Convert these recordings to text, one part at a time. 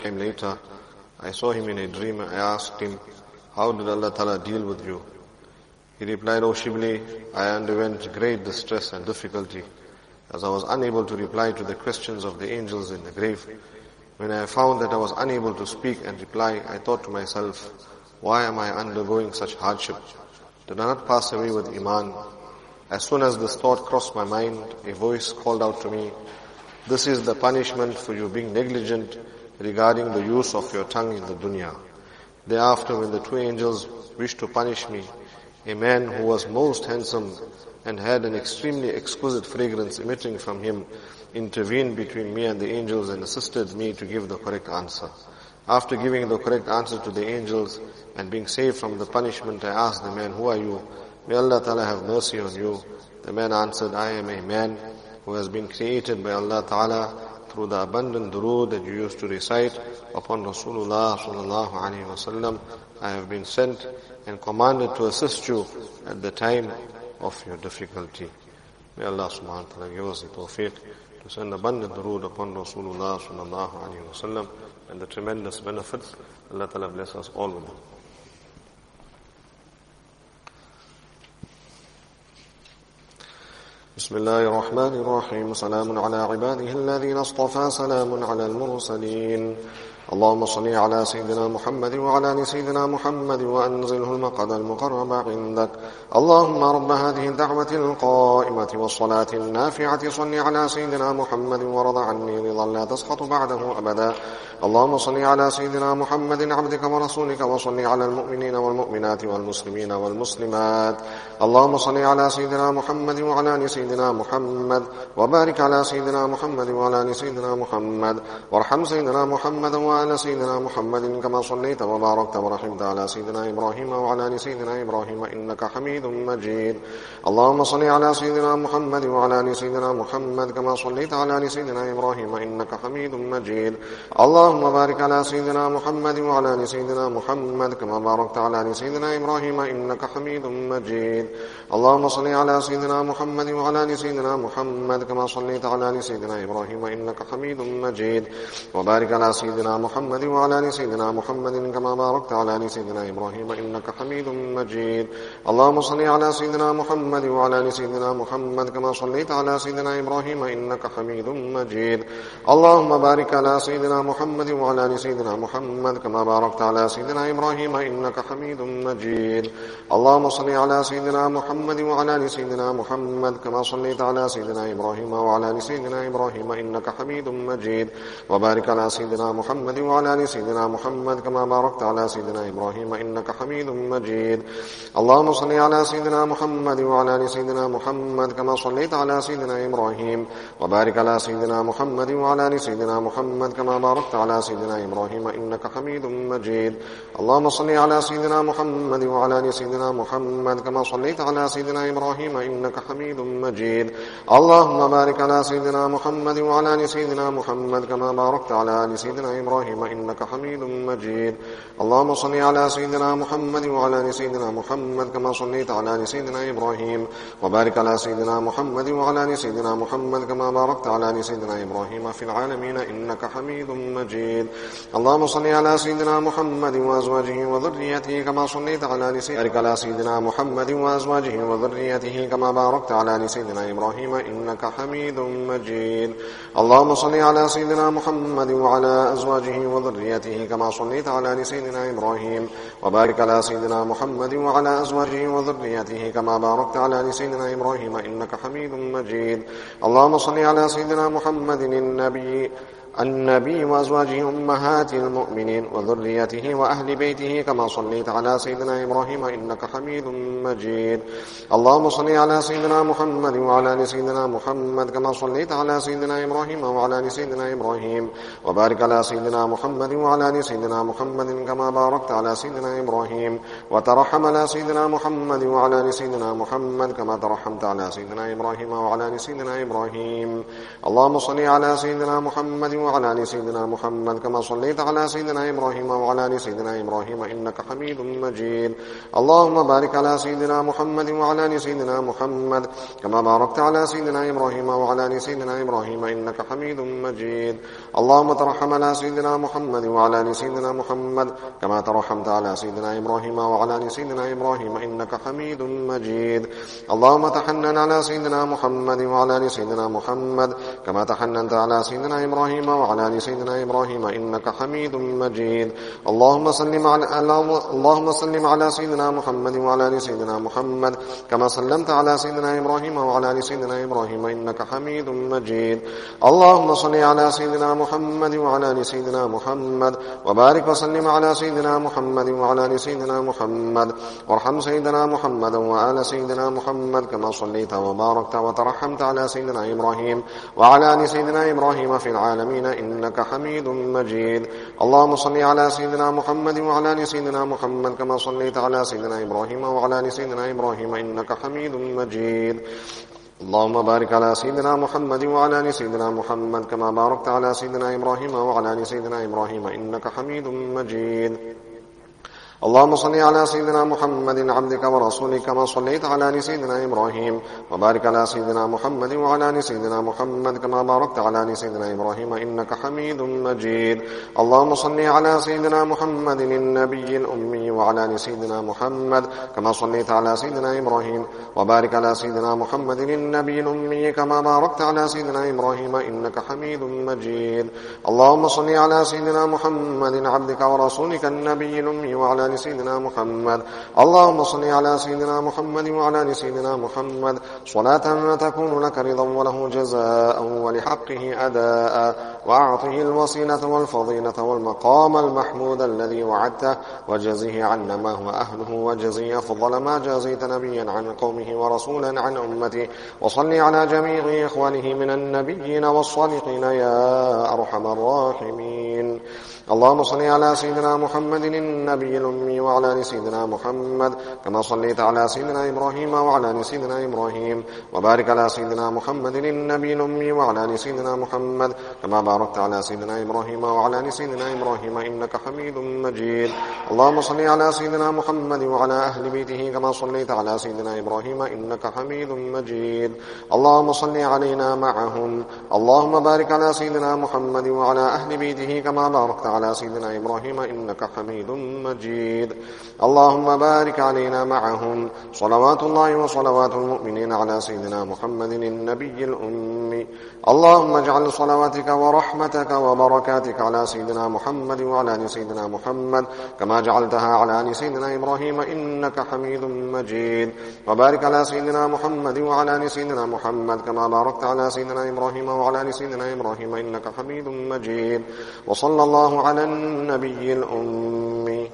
time later, I saw him in a dream. I asked him, how did Allah Ta'ala deal with you? He replied, O Shibli, I underwent great distress and difficulty as I was unable to reply to the questions of the angels in the grave. When I found that I was unable to speak and reply, I thought to myself, why am I undergoing such hardship? Did I not pass away with Iman? As soon as this thought crossed my mind, a voice called out to me, this is the punishment for you being negligent regarding the use of your tongue in the dunya. Thereafter, when the two angels wished to punish me, a man who was most handsome and had an extremely exquisite fragrance emitting from him intervened between me and the angels and assisted me to give the correct answer. After giving the correct answer to the angels and being saved from the punishment, I asked the man, who are you? May Allah Ta'ala have mercy on you. The man answered, I am a man who has been created by Allah Ta'ala through the abundant durood that you used to recite upon Rasulullah Sallallahu Alaihi Wasallam. I have been sent and commanded to assist you at the time of your difficulty. May Allah Subhanahu wa Ta'ala give us the tawfiq to send abundant durood upon Rasulullah Sallallahu Alaihi Wasallam and the tremendous benefits. Allah Ta'ala bless us all with them. بسم الله الرحمن الرحيم سلام على عباده الذين اصطفى سلام على المرسلين اللهم صل على سيدنا محمد وعلى آل سيدنا محمد وأنزله المقعد المقرب عندك اللهم رب هذه الدعوة القائمة والصلاة النافعة صل على سيدنا محمد ورض عني رضا لا تسقط بعده أبدا اللهم صل على سيدنا محمد عبدك ورسولك وصل على المؤمنين والمؤمنات والمسلمين والمسلمات اللهم صل على سيدنا محمد وعلى آل سيدنا محمد وبارك على سيدنا محمد وعلى آل سيدنا محمد وارحم سيدنا محمد وعلى سيدنا محمد كما صليت وباركت ورحمت على سيدنا إبراهيم وعلى آل سيدنا إبراهيم إنك حميد مجيد اللهم صل على سيدنا محمد وعلى آل سيدنا محمد كما صليت على آل سيدنا إبراهيم إنك حميد مجيد اللهم بارك على سيدنا محمد وعلى آل سيدنا محمد كما باركت على آل سيدنا إبراهيم إنك حميد مجيد اللهم صل على سيدنا محمد وعلى آل سيدنا محمد كما صليت على آل سيدنا إبراهيم إنك حميد مجيد وبارك على سيدنا محمد وعلى آل سيدنا محمد كما باركت على آل سيدنا إبراهيم إنك حميد مجيد اللهم صل على سيدنا محمد وعلى آل سيدنا محمد كما صليت على سيدنا إبراهيم إنك حميد مجيد اللهم بارك على سيدنا محمد وعلى آل سيدنا محمد كما باركت على سيدنا إبراهيم إنك حميد مجيد اللهم صل على سيدنا محمد وعلى آل سيدنا محمد كما صليت على سيدنا إبراهيم وعلى آل سيدنا إبراهيم إنك حميد مجيد وبارك على سيدنا محمد وعلى آل سيدنا محمد كما باركت على سيدنا إبراهيم إنك حميد مجيد اللهم صل على سيدنا محمد وعلى آل سيدنا محمد كما صليت على سيدنا إبراهيم وبارك على سيدنا محمد وعلى آل سيدنا محمد كما باركت على سيدنا إبراهيم إنك حميد مجيد اللهم صل على سيدنا محمد وعلى آل سيدنا محمد كما صليت على سيدنا إبراهيم إنك حميد مجيد اللهم بارك على سيدنا محمد وعلى آل سيدنا محمد كما باركت على آل سيدنا إبراهيم إنك حميد مجيد اللهم صل على سيدنا محمد وعلى آل سيدنا محمد كما صليت على آل سيدنا إبراهيم وبارك على سيدنا محمد وعلى آل سيدنا محمد كما باركت على آل سيدنا إبراهيم في العالمين إنك حميد مجيد اللهم صل على سيدنا محمد وأزواجه وذريته كما صليت على آل سيدنا بارك على سيدنا محمد وأزواجه وذريته كما باركت على آل سيدنا إبراهيم إنك حميد مجيد اللهم صل على سيدنا محمد وعلى أزواجه وذريته كما صليت على آل سيدنا إبراهيم وبارك على سيدنا محمد وعلى أزواجه وذريته كما باركت على آل سيدنا إبراهيم إنك حميد مجيد اللهم صل على سيدنا محمد النبي وأزواجه أمهات المؤمنين وذريته وأهل بيته كما صليت على سيدنا إبراهيم إنك حميد مجيد اللهم صل على سيدنا محمد وعلى آل سيدنا محمد كما صليت على سيدنا إبراهيم وعلى آل سيدنا إبراهيم وبارك على سيدنا محمد وعلى آل سيدنا محمد كما باركت على سيدنا إبراهيم وترحم على سيدنا محمد وعلى آل سيدنا محمد كما ترحمت على سيدنا إبراهيم وعلى آل سيدنا إبراهيم اللهم صل على سيدنا محمد وعلى آل سيدنا محمد كما صليت على سيدنا إبراهيم وعلى آل سيدنا إبراهيم إنك حميد مجيد. اللهم بارك على سيدنا محمد وعلى آل سيدنا محمد كما باركت على سيدنا إبراهيم وعلى آل سيدنا إبراهيم إنك حميد مجيد. اللهم ترحم على سيدنا محمد وعلى آل سيدنا محمد كما ترحمت على سيدنا إبراهيم وعلى آل سيدنا إبراهيم إنك حميد مجيد. اللهم تحنن على سيدنا محمد وعلى آل سيدنا محمد كما تحننت على سيدنا إبراهيم وعلى آل سيدنا إبراهيم إنك حميد مجيد. اللهم سلم على سيدنا محمد وعلى آل سيدنا محمد كما سلمت على سيدنا إبراهيم وعلى آل سيدنا إبراهيم إنك حميد مجيد. اللهم صل على سيدنا محمد وعلى آل سيدنا محمد وبارك وسلم على سيدنا محمد وعلى آل سيدنا محمد وارحم سيدنا محمد وآل سيدنا محمد كما صليت وباركت وترحمت على سيدنا إبراهيم وعلى آل سيدنا إبراهيم في العالمين إنك حميد مجيد. اللهم صل على سيدنا محمد وعلى آل سيدنا محمد كما صليت على سيدنا إبراهيم وعلى آل سيدنا إبراهيم إنك حميد مجيد. اللهم بارك على سيدنا محمد وعلى آل سيدنا محمد كما باركت على سيدنا إبراهيم وعلى آل سيدنا إبراهيم إنك حميد مجيد. اللهم صل على سيدنا محمد عبدك ورسولك كما صليت على آل سيدنا إبراهيم وبارك على سيدنا محمد وعلى آل سيدنا محمد كما باركت على آل سيدنا إبراهيم إنك حميد مجيد. اللهم صل على سيدنا محمد النبي الأمي وعلى آل سيدنا محمد كما صليت على سيدنا إبراهيم وبارك على سيدنا محمد النبي الأمي كما باركت على سيدنا إبراهيم إنك حميد مجيد. اللهم صل على سيدنا محمد عبدك ورسولك النبي الأمي وعلى آل سيدنا محمد. اللهم صل على سيدنا محمد وعلى آل سيدنا محمد صلاة تكون لك رضا وله جزاء ولحقه أداء وأعطه الوسيلة والفضيلة والمقام المحمود الذي وعدته وجزيه عنا ما هو أهله وجزيه أفضل ما جازيت نبيا عن قومه ورسولا عن أمته. وصل على جميع إخوانه من النبيين والصالحين يا أرحم الراحمين. اللهم صل على سيدنا محمد النبي الأمي وعلى آل سيدنا محمد كما صليت على سيدنا إبراهيم وعلى آل سيدنا إبراهيم وبارك على سيدنا محمد النبي الأمي وعلى آل سيدنا محمد كما باركت على سيدنا إبراهيم وعلى آل سيدنا إبراهيم إنك حميد مجيد. اللهم صل على سيدنا محمد وعلى أهل بيته كما صليت على سيدنا إبراهيم إنك حميد مجيد. اللهم صل علينا معهم. اللهم بارك على سيدنا محمد وعلى أهل بيته كما باركت على سيدنا إبراهيم إنك حميد مجيد. اللهم بارك علينا معهم. صلوات الله وصلوات المؤمنين على سيدنا محمد النبي الأمي. اللهم اجعل صلواتك ورحمتك وبركاتك على سيدنا محمد وعلى آل سيدنا محمد كما جعلتها على آل سيدنا إبراهيم إنك حميد مجيد. وبارك على سيدنا محمد وعلى آل سيدنا محمد كما باركت على سيدنا إبراهيم وعلى آل سيدنا إبراهيم إنك حميد مجيد. وصلى الله على النبي الأمي.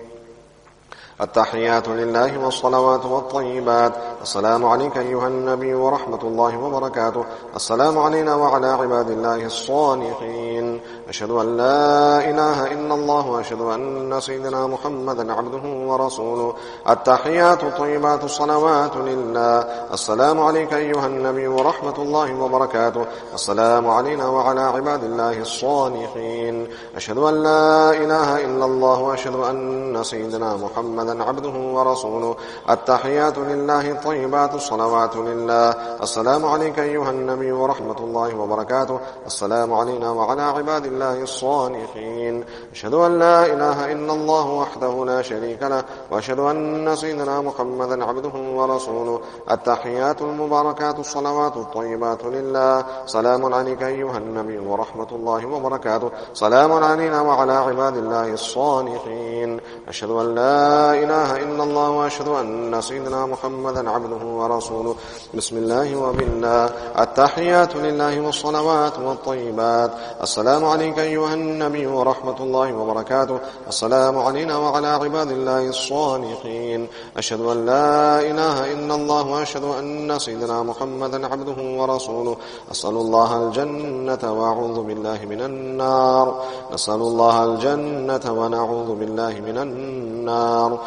التحيات لله والصلوات والطيبات. السلام عليك أيها النبي ورحمة الله وبركاته. السلام علينا وعلى عباد الله الصالحين. أشهد أن لا إله إلا الله وأشهد أن سيدنا محمدا عبده ورسوله. التحيات الطيبات الصلوات لله. السلام عليك أيها النبي ورحمة الله وبركاته. السلام علينا وعلى عباد الله الصالحين. أشهد أن لا إله إلا الله وأشهد أن سيدنا محمدا عبده ورسوله. التحيات لله الطيبات الصلوات لله. السلام عليك أيها النبي ورحمة الله وبركاته. السلام علينا وعلى عباد الله الصالحين. أشهد أن لا إله إلا الله وحده لا شريك له وأشهد أن سيدنا محمدا عبده ورسوله. التحيات المباركات الصلوات الطيبات لله. سلام عليك أيها النبي ورحمة الله وبركاته. سلام علينا وعلى عباد الله الصالحين. أشهد أن لا إله إلا الله وأشهد أن سيدنا محمدا عبده ورسوله. بسم الله وبالله. التحيات لله والصلوات والطيبات. السلام عليك أيها النبي ورحمة الله وبركاته. السلام علينا وعلى عباد الله الصالحين. أشهد أن لا إله إلا الله وأشهد أن سيدنا محمدا عبده ورسوله. أسأل الله الجنة وأعوذ بالله من النار. نسأل الله الجنة ونعوذ بالله من النار.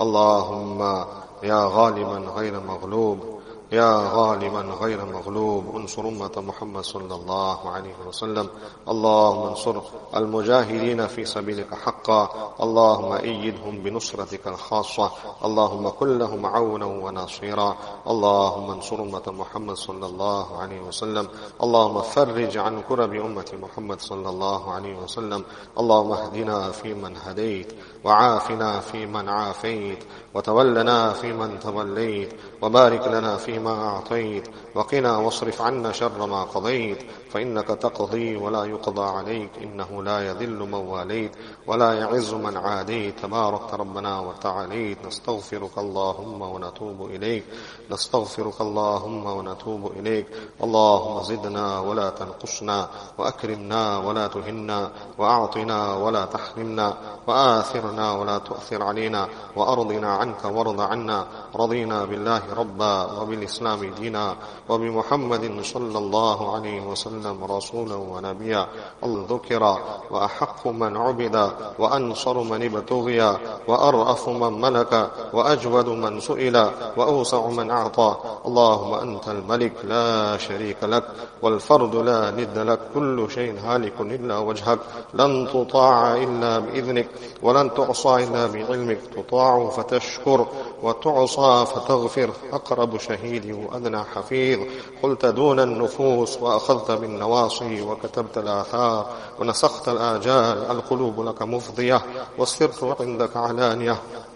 اللهم يا غالبا غير مغلوب، يا غالبا غير مغلوب، انصر أمة محمد صلى الله عليه وسلم. اللهم انصر المجاهدين في سبيلك حقا، اللهم أيدهم بنصرتك الخاصة، اللهم كن لهم عونا وناصيرا. اللهم انصر أمة محمد صلى الله عليه وسلم. اللهم فرج عن كرب أمة محمد صلى الله عليه وسلم. اللهم اهدنا فيمن هديت، وعافنا فيمن عافيت، وتولنا فيمن توليت، وبارك لنا فيما أعطيت، وقنا واصرف عنا شر ما قضيت، فإنك تقضي ولا يقضى عليك، إنه لا يذل من واليت ولا يعز من عاديت، تبارك ربنا وتعاليت. نستغفرك اللهم ونتوب إليك، نستغفرك اللهم ونتوب إليك. اللهم زدنا ولا تنقصنا، وأكرمنا ولا تهنا، وأعطنا ولا تحرمنا، وآثرنا ولا تؤثر علينا، وأرضنا عنك وارض عنا. رضينا بالله ربا، وبالإسلام دينا، وبمحمد صلى الله عليه وسلم رسولا ونبيا. ذكر وأحق من عبد، وأنصر من ابتغي، وأرأف من ملك، وأجود من سئل، وأوسع من أعطى. اللهم أنت الملك لا شريك لك، والفرد لا ند لك، كل شيء هالك إلا وجهك، لن تطاع إلا بإذنك، ولن تعصى إلا بعلمك، تطاع فتشكر، وتعصى فتغفر، أقرب شهيد وأدنى حفيظ. قلت دون النفوس، وأخذت بالنواصي، وكتبت الآثار، ونسخت الآجال. القلوب لك مفضية، والسر عندك علانية،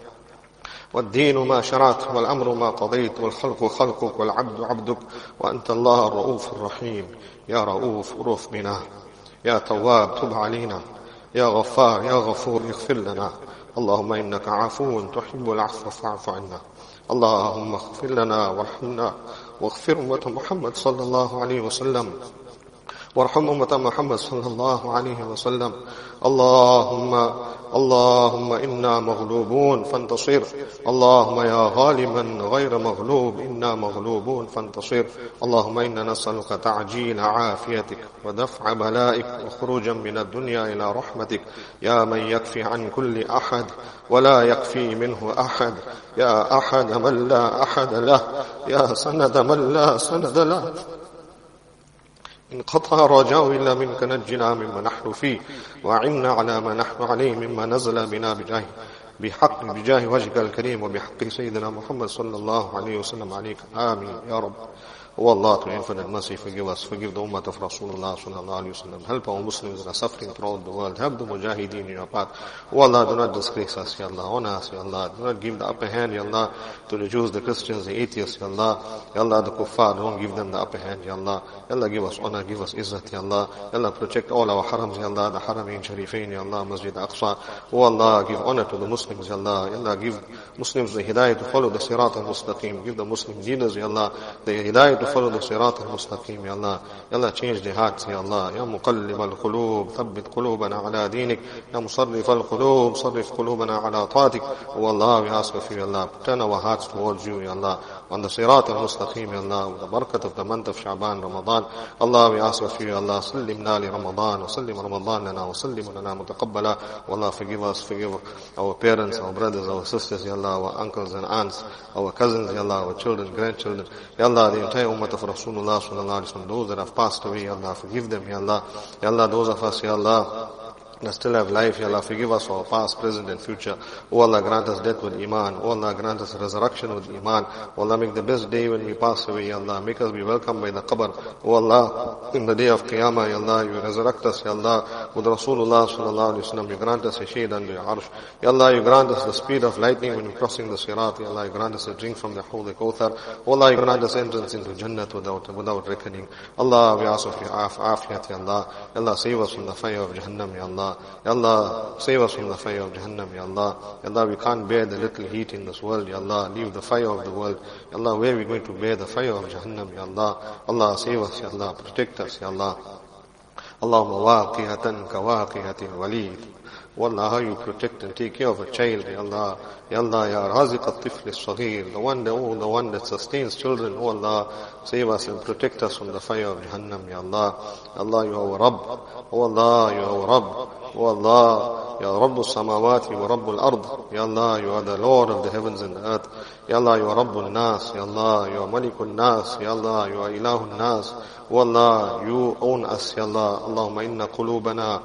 والدين ما شرعت، والأمر ما قضيت، والخلق خلقك، والعبد عبدك، وأنت الله الرؤوف الرحيم. يا رؤوف ارأف بنا، يا تواب تب علينا، يا غفار يا غفور اغفر لنا. اللهم إنك عفو تحب العفو فاعف عنا. اللهم اغفر لنا وارحمنا، واغفر أمة محمد صلى الله عليه وسلم، وارحم أمة محمد صلى الله عليه وسلم. اللهم إنا مغلوبون فانتصر. اللهم يا غالبا غير مغلوب، إنا مغلوبون فانتصر. اللهم إنا نسألك تعجيل عافيتك، ودفع بلائك، وخروجا من الدنيا إلى رحمتك، يا من يكفي عن كل أحد ولا يكفي منه أحد، يا أحد من لا أحد له، يا سند من لا سند له. إن قطع رجاء إلا منك، نجنا مما نحن فيه، وأعنا على ما نحن عليه مما نزل بنا بجاه وجهك الكريم، وبحق سيدنا محمد صلى الله عليه وسلم عليك. آمين يا رب. Oh Allah, to infinite mercy, forgive us, forgive the ummah of Rasulullah sallallahu alayhi wa sallam. Help our Muslims that are suffering throughout the world. Help the mujahideen in your path. Oh Allah, do not disgrace us, Ya Allah. Honor us, Ya Allah. Do not give the upper hand, Ya Allah, to the Jews, the Christians, the atheists, Ya Allah. Ya Allah, the kuffar, don't give them the upper hand, Ya Allah. Ya Allah, give us honor, give us izzat, Ya Allah. Ya Allah, protect all our harams, Ya Allah, the Haramain Sharifain, Ya Allah, Masjid Aqsa. Oh Allah, give honor to the Muslims, Ya Allah. Ya Allah, give Muslims the hidayah to follow the Sirat al-Mustaqim. Give the Muslim leaders, Ya Allah, the hidayah to follow the Sirat al-Mustaqim, Ya Allah. Ya Allah, change their hearts, Ya Allah. Ya muqallib al-qulub, thabbit qulubana ala dinik. Ya musarrif al-qulub, sarrif qulubana ala ta'atik. Oh Allah, we ask of you, Ya Allah, turn our hearts towards you, Ya Allah, on the Sirat al-Mustaqim, Ya Allah, with the barakat of the month of Sha'ban, Ramadan. Allah, we ask of you, Ya Allah, sallimna li Ramadan, wa sallim Ramadan lana, wa sallim lana mutaqabbala. Oh Allah, forgive us, forgive our parents, our brothers, our sisters, Ya Allah, our uncles and aunts, our cousins, Ya Allah, our children, grandchildren, Ya Allah, the entire ummah of Rasulullah sallallahu alaihi wasallam, those that have passed away, Ya Allah, forgive them, Ya Allah. Ya Allah, those of us, Ya Allah, that still have life, Ya Allah, forgive us for our past, present and future. Oh Allah, grant us death with Iman. Oh Allah, grant us resurrection with Iman. Oh Allah, make the best day when we pass away, Ya Allah. Make us be welcomed by the qabr. Oh Allah, in the day of Qiyamah, Ya Allah, you resurrect us, Ya Allah, with Rasulullah sallallahu alaihi wasallam. You grant us a shade under your arsh. Ya Allah, you grant us the speed of lightning when you're crossing the Sirat. Ya Allah, you grant us a drink from the Hawd al-Kawthar. Oh Allah, you grant us entrance into Jannat without reckoning. Allah, we ask of you afiyat, Ya Allah. Ya Allah, save us from the fire of Jahannam, Ya Allah. Ya Allah, save us from the fire of Jahannam, Ya Allah. Ya Allah, we can't bear the little heat in this world, Ya Allah. Leave the fire of the world. Ya Allah, where are we going to bear the fire of Jahannam, Ya Allah? Allah, save us, Ya Allah. Protect us, Ya Allah. Allahumma waqiyatan ka waqiyatil walid. Wallah, how you protect and take care of a child, Ya Allah. Ya Allah, Ya Raziq al-Tifl al-Saghir, the one that sustains children, oh Allah, save us and protect us from the fire of Jahannam, Ya Allah. Ya Allah, You are our Rabb. Oh Allah, You are our Rabb. Oh Allah, Ya Rabbu samawati wa Rabbu al-Ard. Ya Allah, You are the Lord of the heavens and the earth. Ya Allah, You are Rabbul Nas. Ya Allah, You are Malikul Nas. Ya Allah, You are Ilahul Nas. Oh Allah, You own us, Ya Allah. Allahumma inna qulubana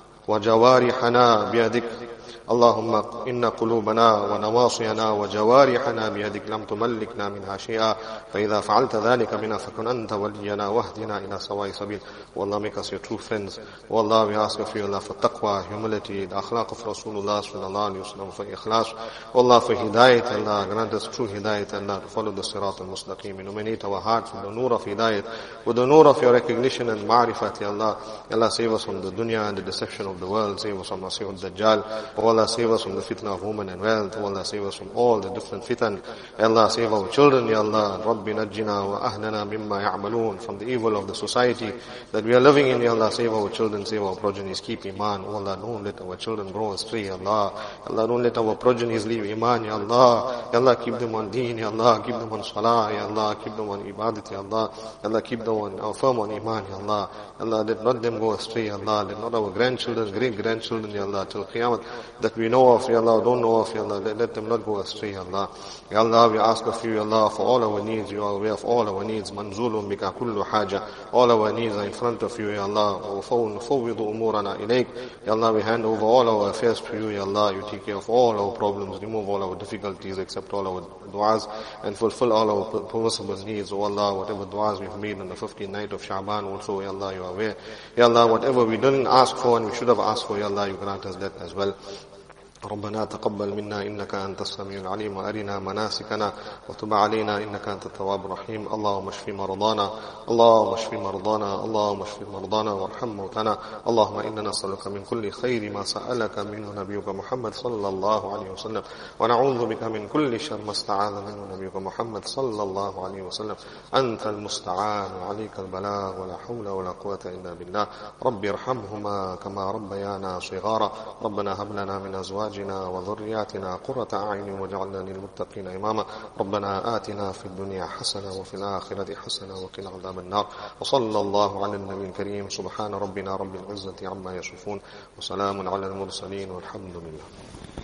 وجوارحنا بيدك اللهم إن قلوبنا ونواصينا وجوارحنا بيدك لم تملكنا منها شيئا فإذا فعلت ذلك بنا فكن أنت ولينا واهدنا إلى سواء سبيل. Oh Allah, make us Your true friends. Oh Allah, we ask of You, Allah, for taqwa, humility, the akhlaq of Rasulullah sallallahu alayhi wa sallam, for ikhlas. Oh Allah, for hidayat, Allah, grant us true hidayat, Allah, to follow the sirat al-mustaqim. Illuminate our hearts with the nur of hidayat, with the nur of Your recognition and ma'rifat, Ya Allah. Allah, save us from the dunya and the deception of the world. Save us from Masih al-Dajjal. Oh Allah, save us from the fitna of women and wealth. Oh Allah, save us from all the different fitan. Ya Allah, save our children, Ya Allah. Rabbi najjina wa ahlana mimma ya'malun, from the evil of the society that we are living in, Ya Allah. Save our children, save our progenies, keep iman. Oh Allah, don't let our children grow astray, Ya Allah. Ya Allah, don't let our progenies leave iman, Ya Allah. Ya Allah, keep them on deen, Ya Allah. Keep them on salah, Ya Allah. Keep them on ibadat, Ya Allah. Ya Allah, keep them on firm on iman, Ya Allah. Ya Allah, let not them go astray, Ya Allah. Let not our grandchildren, great-grandchildren, Ya Allah, till Qiyamah, that we know of, Ya Allah, don't know of, Ya Allah, let them not go astray, Ya Allah. Ya Allah, we ask of You, Ya Allah, for all our needs. You are aware of all our needs. Manzulun bika kullu haja. All our needs are in front of You, Ya Allah. وَفَوِّضُ أُمُورَنَا إِلَيْكَ. Ya Allah, we hand over all our affairs to You, Ya Allah. You take care of all our problems, remove all our difficulties, accept all our du'as, and fulfill all our permissible needs. Oh Allah, whatever du'as we've made on the 15th night of Sha'ban also, Ya Allah, You are aware. Ya Allah, whatever we didn't ask for and we should have asked for, Ya Allah, You grant us that as well. ربنا تقبل منا إنك أنت السميع العليم وأرنا مناسكنا وتب علينا إنك أنت التواب الرحيم. اللهم اشف مرضانا اللهم اشف مرضانا اللهم اشف مرضانا وارحم موتانا. اللهم إنا نسألك من كل خير ما سألك منه نبيك محمد صلى الله عليه وسلم ونعوذ بك من كل شر ما استعاذ منه نبيك محمد صلى الله عليه وسلم. أنت المستعان وعليك البلاغ ولا حول ولا قوة إلا بالله. رب ارحمهما كما ربيانا صغارا. ربنا هب لنا من أزواجنا وذرياتنا قرة أعين واجعلنا للمتقين إماما. ربنا آتنا في الدنيا حسنة وفي الآخرة حسنة وقنا عذاب النار. وصلى الله على النبي الكريم. سبحان ربنا رب العزة عما يصفون وسلام على المرسلين والحمد لله.